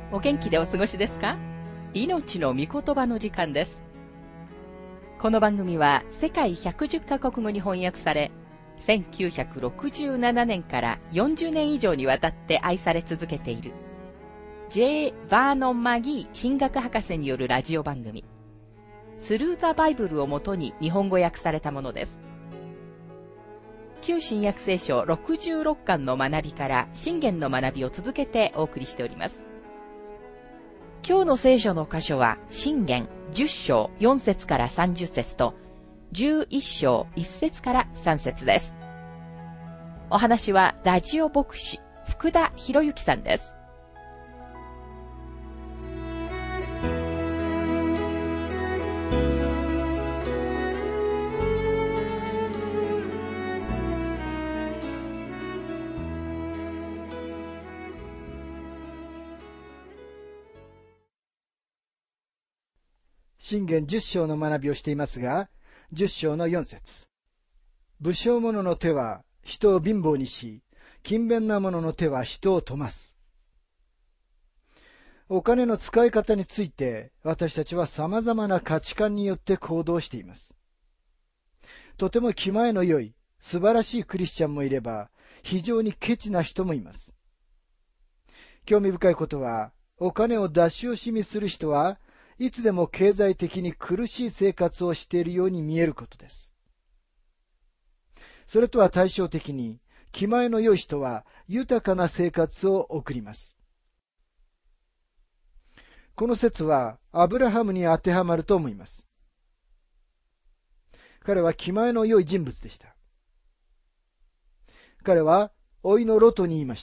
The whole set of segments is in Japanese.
お元気でお過ごしですか？命の御言葉の時間です。この番組は世界110カ国語に翻訳され、1967年から40年以上にわたって愛され続けている J. バーノン・マギー神学博士によるラジオ番組、スルー・ザ・バイブルをもとに日本語訳されたものです。旧新約聖書66巻の学びから箴言の学びを続けてお送りしております。今日の聖書の箇所は箴言10章4節から30節と11章1節から3節です。お話はラジオ牧師福田博之さんです。 箴言10章の学びをしていますが、10章の4節。武将者の手は人を貧乏にし、勤勉な者の手は人を富ます。お金の使い方について、私たちは様々な価値観によって行動しています。とても気前の良い、素晴らしいクリスチャンもいれば、非常にケチな人もいます。興味深いことは、お金を出し惜しみする人はいつでも経済的に苦しい生活をしているように見えることです。それとは対照的に、気前の良い人は豊かな生活を送ります。この説はアブラハムに当てはまると思います。彼は気前の良い人物でした。彼は甥のロトに言いました。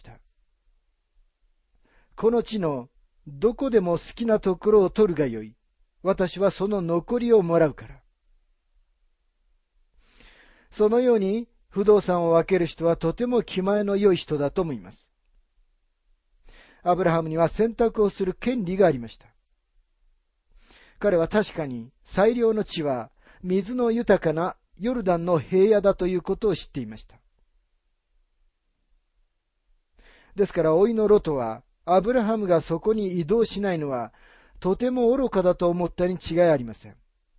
この地のどこでも好きなところを取るがよい。私はその残りをもらうから。そのように不動産を分ける人はとても気前の良い人だと思います。アブラハムには選択をする権利がありました。彼は確かに最良の地は水の豊かなヨルダンの平野だということを知っていました。ですから甥のロトはアブラハムがそこに移動しないのはとても愚かだと思ったに違いありません。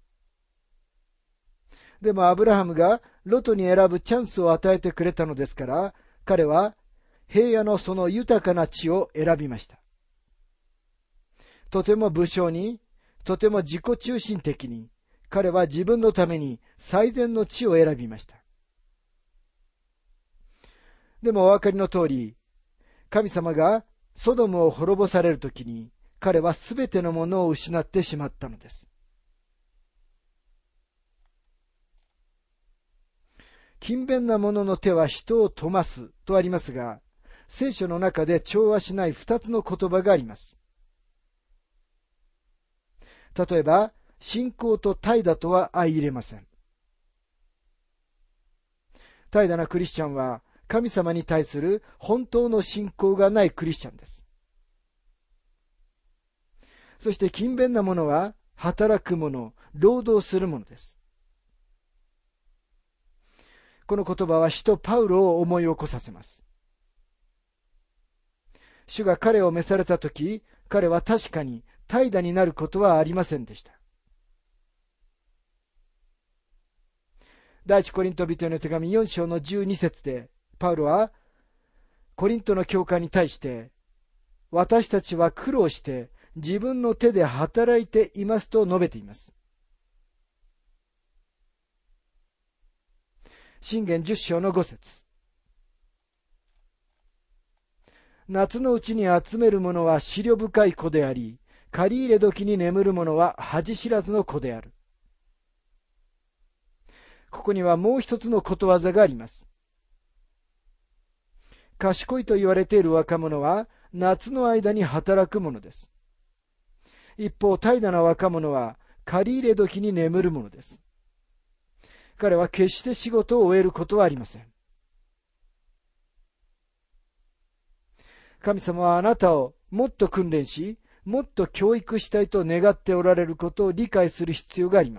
でもアブラハムがロトに選ぶチャンスを与えてくれたのですから、彼は平野のその豊かな地を選びました。とても武将に、とても自己中心的に、彼は自分のために最善の地を選びました。でもお分かりの通り、神様がソドムを滅ぼされるときに、彼はすべてのものを失ってしまったのです。勤勉な者の手は人を富ますとありますが、聖書の中で調和しない二つの言葉があります。例えば、信仰と怠惰とは相入れません。怠惰なクリスチャンは、神様に対する本当の信仰がないクリスチャンです。そして勤勉な者は働く者、労働する者です。この言葉は使徒パウロを思い起こさせます。主が彼を召されたとき、彼は確かに怠惰になることはありませんでした。第一コリント人への手紙4章の12節で、パウロはコリントの教会に対して、私たちは苦労して自分の手で働いていますと述べています。箴言10章の5節。夏のうちに集める者は思慮深い子であり、借り入れ時に眠る者は恥知らずの子である。ここにはもう一つのことわざがあります。賢いと言われている若者は夏の間に働くものです。一方、怠惰な若者は借り入れ時に眠るものです。彼は決して仕事を終えることはありません。神様はあなたをもっと訓練し、もっと教育したいと願っておられることを理解する必要があります。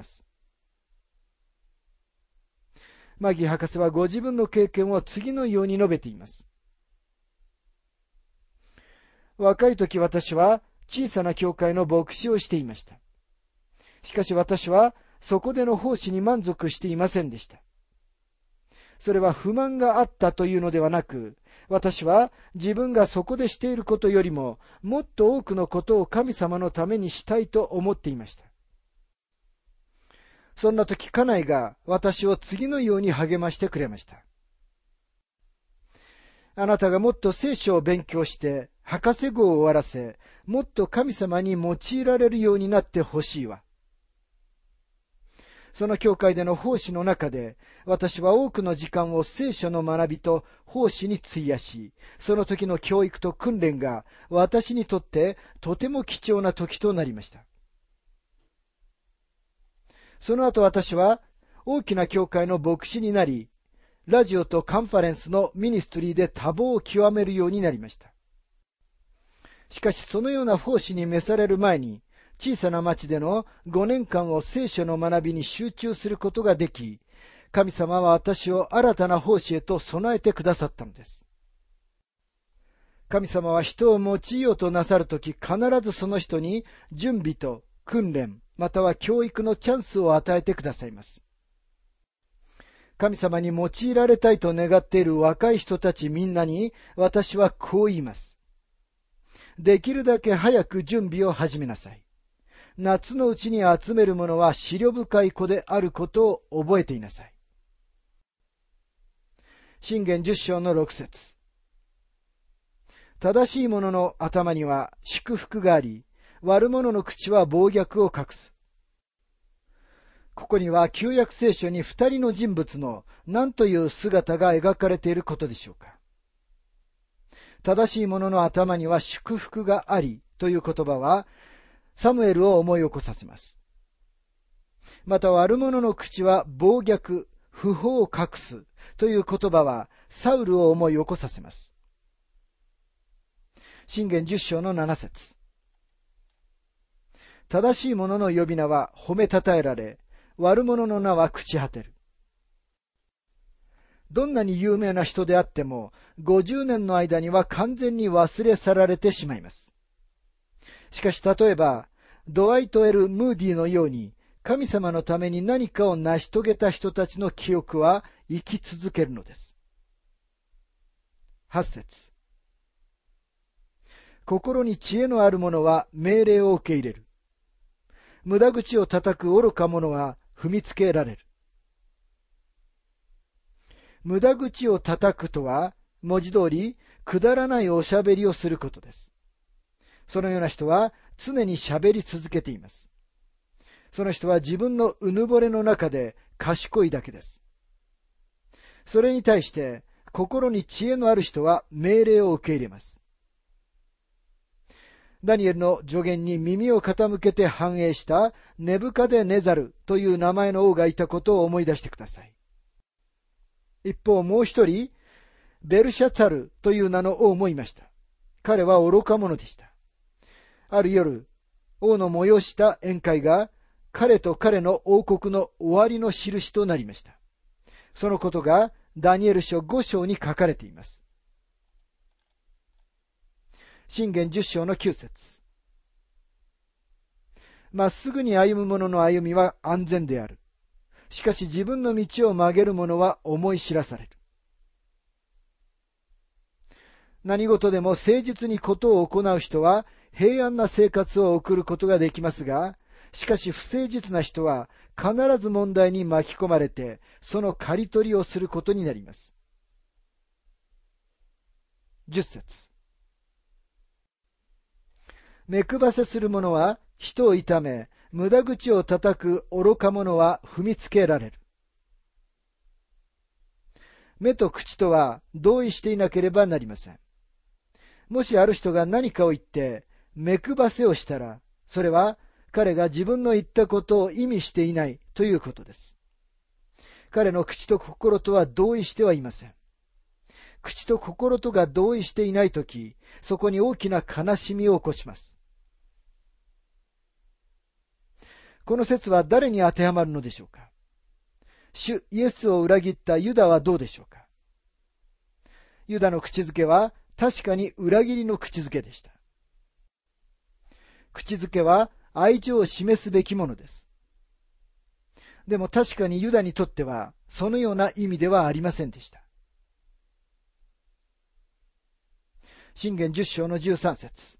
マギー博士はご自分の経験を次のように述べています。若い時私は小さな教会の牧師をしていました。しかし私はそこでの奉仕に満足していませんでした。それは不満があったというのではなく、私は自分がそこでしていることよりももっと多くのことを神様のためにしたいと思っていました。そんな時、家内が私を次のように励ましてくれました。あなたがもっと聖書を勉強して博士号を終わらせ、もっと神様に用いられるようになってほしいわ。その教会での奉仕の中で、私は多くの時間を聖書の学びと奉仕に費やし、その時の教育と訓練が私にとってとても貴重な時となりました。その後私は大きな教会の牧師になり、ラジオとカンファレンスのミニストリーで多忙を極めるようになりました。しかしそのような奉仕に召される前に、小さな町での5年間を聖書の学びに集中することができ、神様は私を新たな奉仕へと備えてくださったのです。神様は人を用いようとなさるとき、必ずその人に準備と訓練、または教育のチャンスを与えてくださいます。神様に用いられたいと願っている若い人たちみんなに、私はこう言います。できるだけ早く準備を始めなさい。夏のうちに集めるものは思慮深い子であることを覚えていなさい。箴言10章の6節。正しい者の頭には祝福があり、悪者の口は暴虐を隠す。ここには旧約聖書に2人の人物の何という姿が描かれていることでしょうか。正しい者の頭には祝福がありという言葉は、サムエルを思い起こさせます。また悪者の口は暴虐、不法を隠すという言葉はサウルを思い起こさせます。箴言10章の7節。正しい者の呼び名は褒めたたえられ、悪者の名は朽ち果てる。どんなに有名な人であっても、50年の間には完全に忘れ去られてしまいます。しかし例えば、ドワイト・エル・ムーディのように、神様のために何かを成し遂げた人たちの記憶は生き続けるのです。8節。心に知恵のある者は命令を受け入れる。無駄口を叩く愚か者は踏みつけられる。無駄口を叩くとは、文字通り、くだらないおしゃべりをすることです。そのような人は常にしゃべり続けています。その人は自分のうぬぼれの中で賢いだけです。それに対して心に知恵のある人は命令を受け入れます。ダニエルの助言に耳を傾けて反映したネブカデネザルという名前の王がいたことを思い出してください。一方もう一人、ベルシャツァルという名の王もいました。彼は愚か者でした。ある夜、王の催した宴会が彼と彼の王国の終わりの印となりました。そのことがダニエル書5章に書かれています。箴言10章の9節。まっすぐに歩む者の歩みは安全である。しかし自分の道を曲げる者は思い知らされる。何事でも誠実にことを行う人は平安な生活を送ることができますが、しかし不誠実な人は必ず問題に巻き込まれて、その刈り取りをすることになります。10節。目配せする者は人を痛め、無駄口を叩く愚か者は踏みつけられる。目と口とは同意していなければなりません。もしある人が何かを言って目配せをしたら、それは彼が自分の言ったことを意味していないということです。彼の口と心とは同意してはいません。口と心とが同意していないとき、そこに大きな悲しみを起こします。この説は誰に当てはまるのでしょうか。主イエスを裏切ったユダはどうでしょうか。ユダの口づけは確かに裏切りの口づけでした。 口づけは愛情を示すべきものです。でも確かにユダにとってはそのような意味ではありませんでした。箴言10章の13節。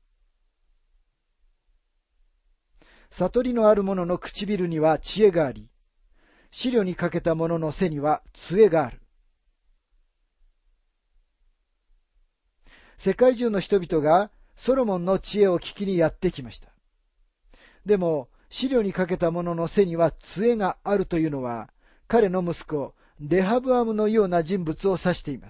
悟りのある者の唇には知恵があり、思慮にかけた者の背には杖がある。世界中の人々がソロモンの知恵を聞きにやってきました。でも、思慮にかけた者の背には杖があるというのは、彼の息子、レハブアムのような人物を指しています。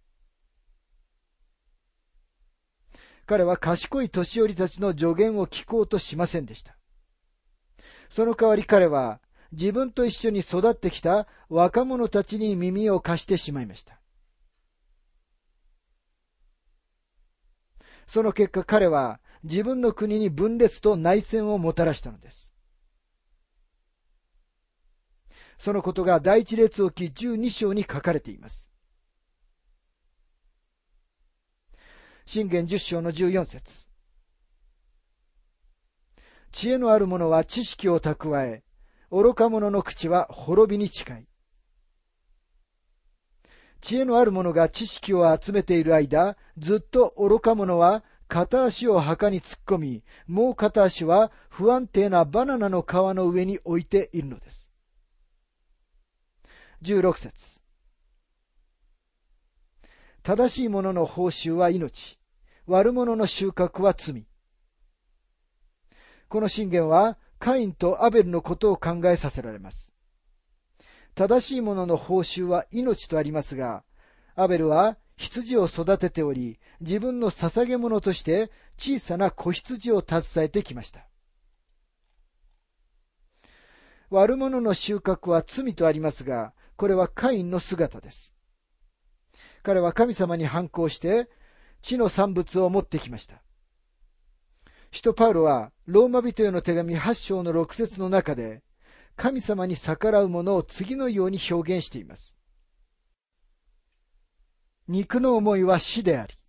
彼は賢い年寄りたちの助言を聞こうとしませんでした。その代わり彼は、自分と一緒に育ってきた若者たちに耳を貸してしまいました。その結果彼は自分の国に分裂と内戦をもたらしたのです。そのことが第一列王記12章に書かれています。箴言10章の14節。知恵のある者は知識を蓄え、愚か者の口は滅びに近い。知恵のある者が知識を集めている間、ずっと愚か者は片足を墓に突っ込み、もう片足は不安定なバナナの皮の上に置いているのです。16節。正しい者の報酬は命、悪者の収穫は罪。この箴言はカインとアベルのことを考えさせられます。正しい者の報酬は命とありますが、アベルは羊を育てており、自分の捧げ物として小さな子羊を携えてきました。悪者の収穫は罪とありますが、これはカインの姿です。彼は神様に反抗して、地の産物を持ってきました。使徒パウロはローマ人への手紙8章の6節の中で、神様に逆らう者を次のように表現しています。肉の思いは死であり。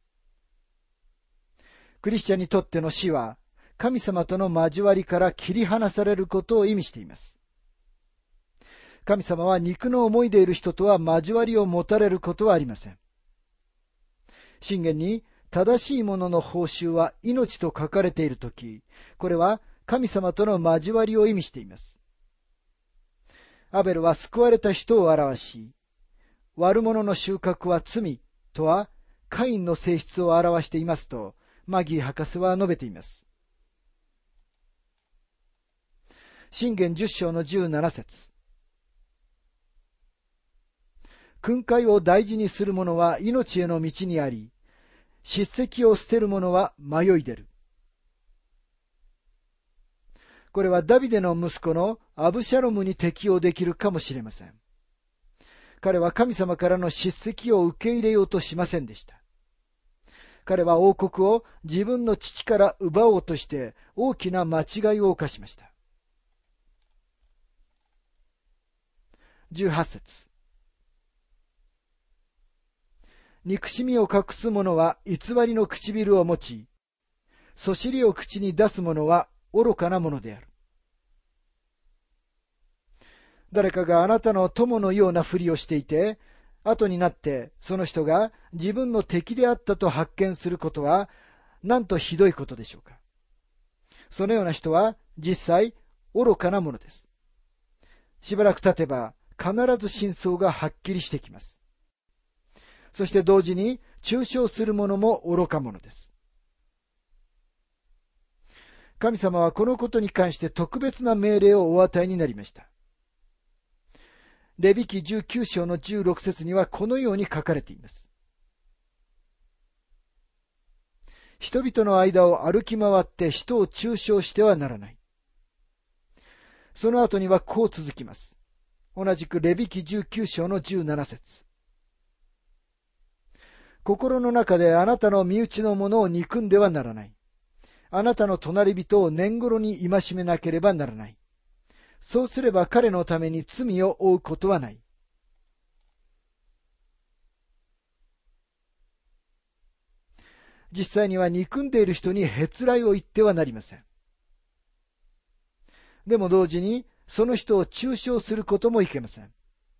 クリスチャンにとっての死は、神様との交わりから切り離されることを意味しています。神様は肉の思いでいる人とは交わりを持たれることはありません。箴言に正しい者の報酬は命と書かれているとき、これは神様との交わりを意味しています。アベルは救われた人を表し、悪者の収穫は罪とはカインの性質を表していますと、マギー博士は述べています。箴言10章の17節。訓戒を大事にする者は命への道にあり、叱責を捨てる者は迷い出る。これはダビデの息子のアブシャロムに適用できるかもしれません。彼は神様からの叱責を受け入れようとしませんでした。彼は王国を自分の父から奪おうとして大きな間違いを犯しました。18節。憎しみを隠す者は偽りの唇を持ち、そしりを口に出す者は愚かなものである。誰かがあなたの友のようなふりをしていて、後になってその人が自分の敵であったと発見することは、なんとひどいことでしょうか。そのような人は実際愚かなものです。しばらく経てば必ず真相がはっきりしてきます。そして同時に中傷する者も愚か者です。神様はこのことに関して特別な命令をお与えになりました。レビ記19章の16節にはこのように書かれています。人々の間を歩き回って人を中傷してはならない。その後にはこう続きます。同じくレビ記19章の17節。心の中であなたの身内の者を憎んではならない。あなたの隣人を年頃に戒めなければならない。そうすれば彼のために罪を負うことはない。 実際には憎んでいる人にへつらいを言ってはなりません。でも同時にその人を中傷することもいけません。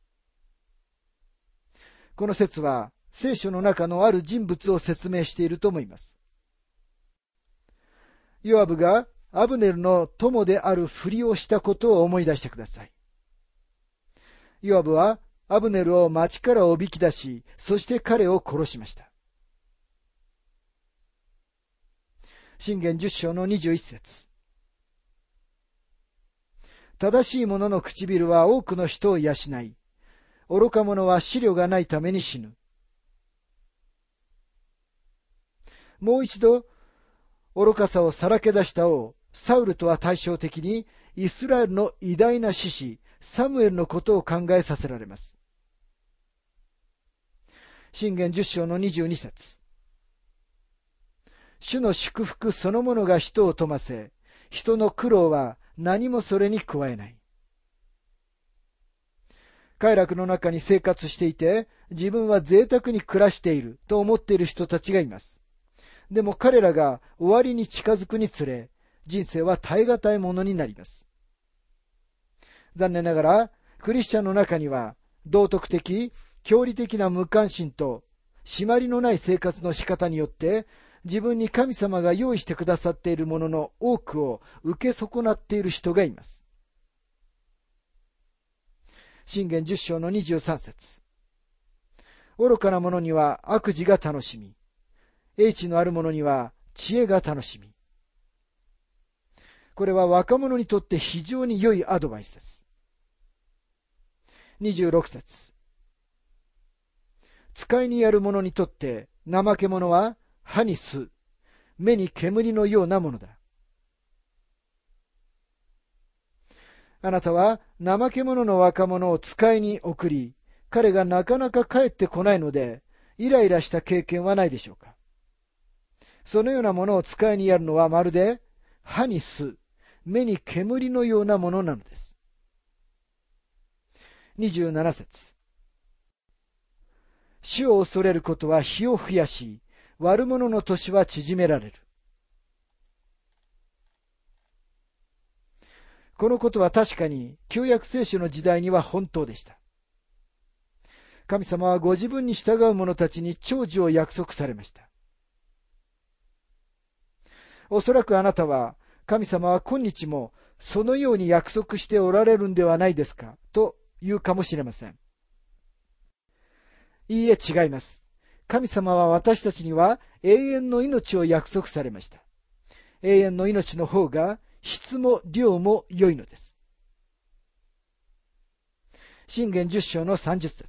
この説は聖書の中のある人物を説明していると思います。ヨアブがアブネルの友であるふりをしたことを思い出してください。ヨアブはアブネルを町からおびき出し、そして彼を殺しました。箴言10章の21節。正しい者の唇は多くの人を養い、愚か者は思慮がないために死ぬ。もう一度、愚かさをさらけ出した王、サウルとは対照的に、イスラエルの偉大な士師、サムエルのことを考えさせられます。箴言10章の22節。主の祝福そのものが人を富ませ、人の苦労は何もそれに加えない。快楽の中に生活していて、自分は贅沢に暮らしていると思っている人たちがいます。でも彼らが終わりに近づくにつれ、人生は耐え難いものになります。残念ながら、クリスチャンの中には、道徳的、教理的な無関心と、締まりのない生活の仕方によって、自分に神様が用意してくださっているものの多くを受け損なっている人がいます。箴言10章の23節。愚かな者には悪事が楽しみ、英知のある者には知恵が楽しみ。これは若者にとって非常に良いアドバイスです。26節。使いにやる者にとって怠け者は歯に巣、目に煙のようなものだ。あなたは怠け者の若者を使いに送り、彼がなかなか帰ってこないので、イライラした経験はないでしょうか。そのようなものを使いにやるのはまるで歯に巣、目に煙のようなものなのです。27節。主を恐れることは日を増やし、悪者の年は縮められる。このことは確かに旧約聖書の時代には本当でした。神様はご自分に従う者たちに長寿を約束されました。おそらくあなたは、神様は今日もそのように約束しておられるんではないですかと言うかもしれません。いいえ、違います。神様は私たちには永遠の命を約束されました。永遠の命の方が質も量も良いのです。箴言10章の30節。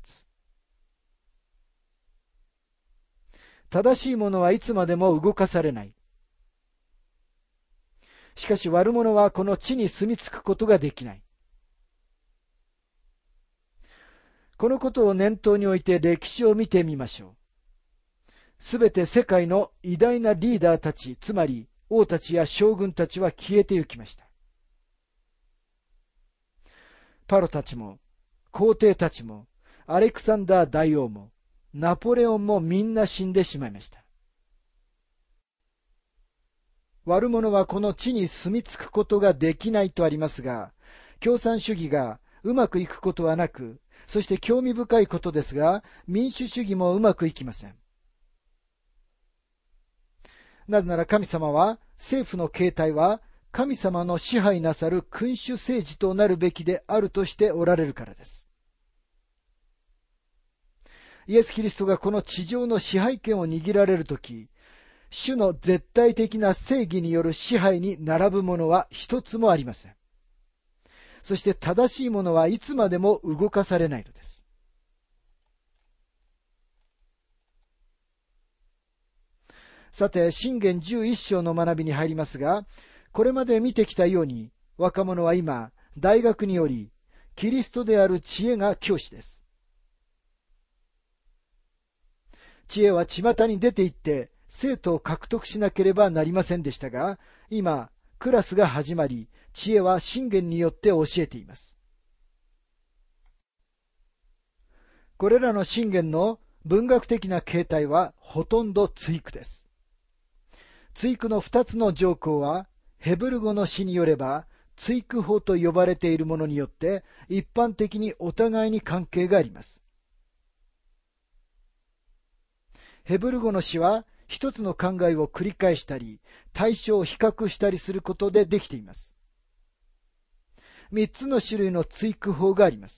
正しい者はいつまでも動かされない。しかし悪者はこの地に住み着くことができない。このことを念頭に置いて歴史を見てみましょう。すべて世界の偉大なリーダーたち、つまり王たちや将軍たちは消えてゆきました。パロたちも、皇帝たちも、アレクサンダー大王も、ナポレオンもみんな死んでしまいました。悪者はこの地に住み着くことができないとありますが、共産主義がうまくいくことはなく、そして興味深いことですが、民主主義もうまくいきません。なぜなら神様は、政府の形態は神様の支配なさる君主政治となるべきであるとしておられるからです。イエス・キリストがこの地上の支配権を握られるとき、主の絶対的な正義による支配に並ぶものは一つもありません。そして正しいものはいつまでも動かされないのです。さて、箴言11章の学びに入りますが、これまで見てきたように、若者は今、大学により、キリストである知恵が教師です。知恵は巷に出て行って、生徒を獲得しなければなりませんでしたが、今、クラスが始まり、知恵は箴言によって教えています。これらの箴言の文学的な形態はほとんど対句です。 対句の2つの条項は、ヘブル語の詩によれば、対句法と呼ばれているものによって、一般的にお互いに関係があります。ヘブル語の詩は、一つの考えを繰り返したり、対象を比較したりすることでできています。3つの種類の対句法があります。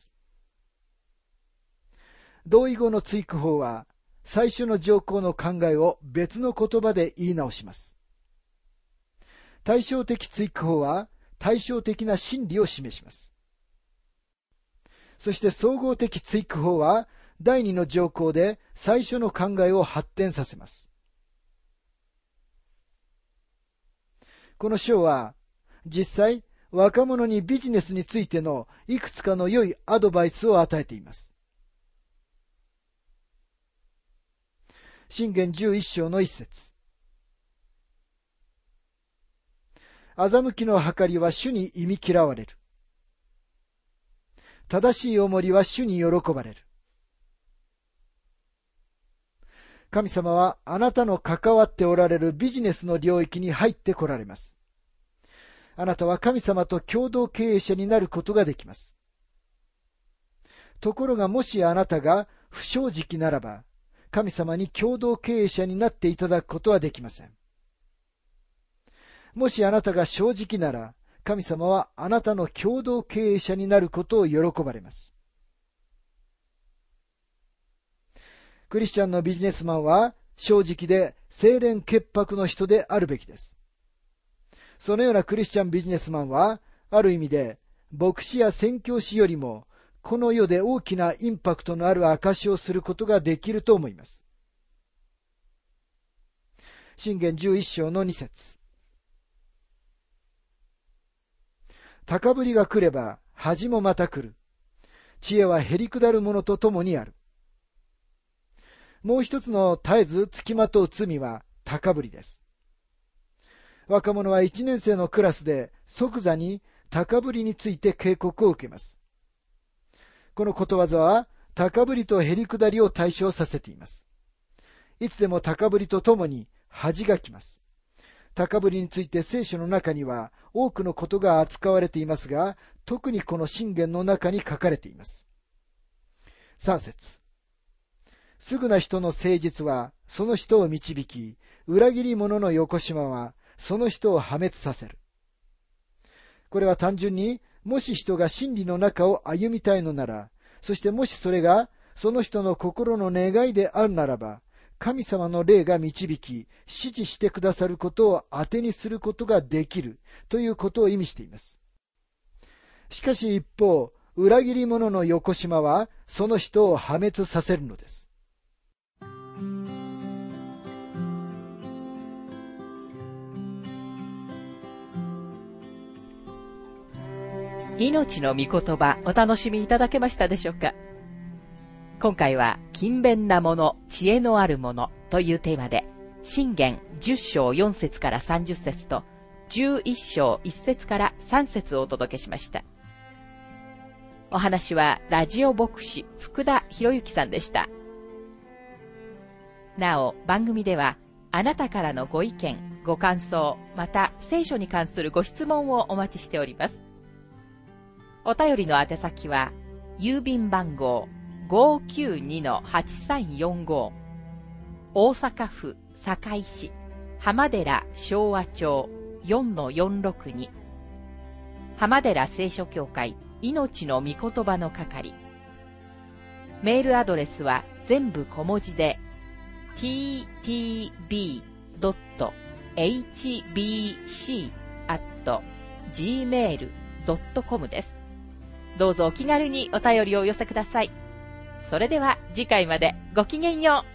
同意語の対句法は、最初の条項の考えを別の言葉で言い直します。対照的対句法は、対照的な真理を示します。そして総合的対句法は、第二の条項で最初の考えを発展させます。この章は、実際、若者にビジネスについてのいくつかの良いアドバイスを与えています。箴言11章の1節。欺きの計りは主に忌み嫌われる。正しいおもりは主に喜ばれる。神様はあなたの関わっておられるビジネスの領域に入ってこられます。あなたは神様と共同経営者になることができます。ところがもしあなたが不正直ならば、神様に共同経営者になっていただくことはできません。もしあなたが正直なら、神様はあなたの共同経営者になることを喜ばれます。クリスチャンのビジネスマンは正直で清廉潔白の人であるべきです。そのようなクリスチャンビジネスマンは、ある意味で牧師や宣教師よりもこの世で大きなインパクトのある証しをすることができると思います。箴言11章の2節。高ぶりが来れば恥もまた来る。知恵はへりくだるものとともにある。もう一つの絶えずつきまとう罪は高ぶりです。若者は1年生のクラスで即座に高ぶりについて警告を受けます。このことわざは高ぶりとへりくだりを対象させています。いつでも高ぶりとともに恥が来ます。高ぶりについて聖書の中には多くのことが扱われていますが、特にこの箴言の中に書かれています。3節。すぐな人の誠実はその人を導き、裏切り者のよこしまはその人を破滅させる。これは単純に、もし人が真理の中を歩みたいのなら、そしてもしそれがその人の心の願いであるならば、神様の霊が導き、指示してくださることを当てにすることができるということを意味しています。しかし一方、裏切り者のよこしまはその人を破滅させるのです。 命の御言葉、お楽しみいただけましたでしょうか。今回は勤勉なもの、知恵のあるものというテーマで、箴言10章4節から30節と11章1節から3節をお届けしました。お話はラジオ牧師福田博之さんでした。なお、番組ではあなたからのご意見、ご感想、また聖書に関するご質問をお待ちしております。お便りの宛先は、郵便番号 592-8345 大阪府堺市浜寺昭和町 4-462 浜寺聖書協会命の御言葉の係。メールアドレスは全部小文字で ttb.hbc@gmail.com です。どうぞお気軽にお便りをお寄せください。それでは次回までごきげんよう。